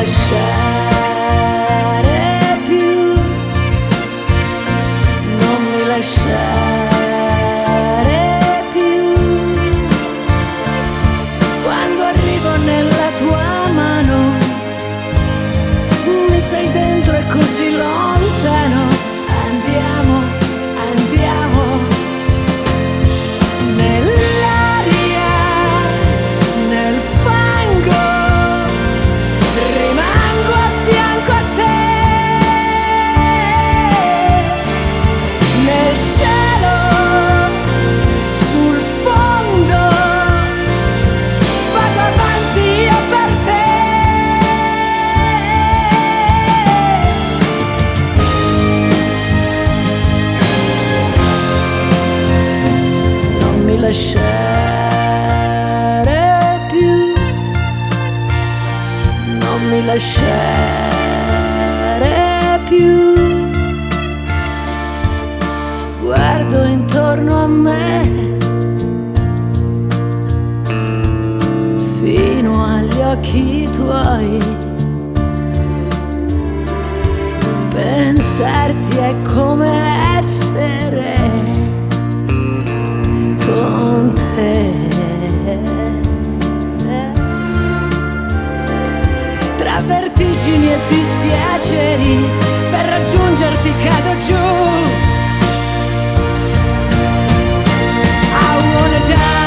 lasciare più, non mi lasciare più. Quando arrivo nella tua mano, mi sei dentro e così lontano. Andiamo, andiamo nell'aria, nel fango, rimango a fianco a te. Nel cielo, sul fondo, vado avanti io per te. Non mi lasciare più, non mi lasciare più. Guardo intorno a me, fino agli occhi tuoi. Pensarti è come essere con te. Tra vertigini e dispiaceri, per raggiungerti cado giù. I wanna die.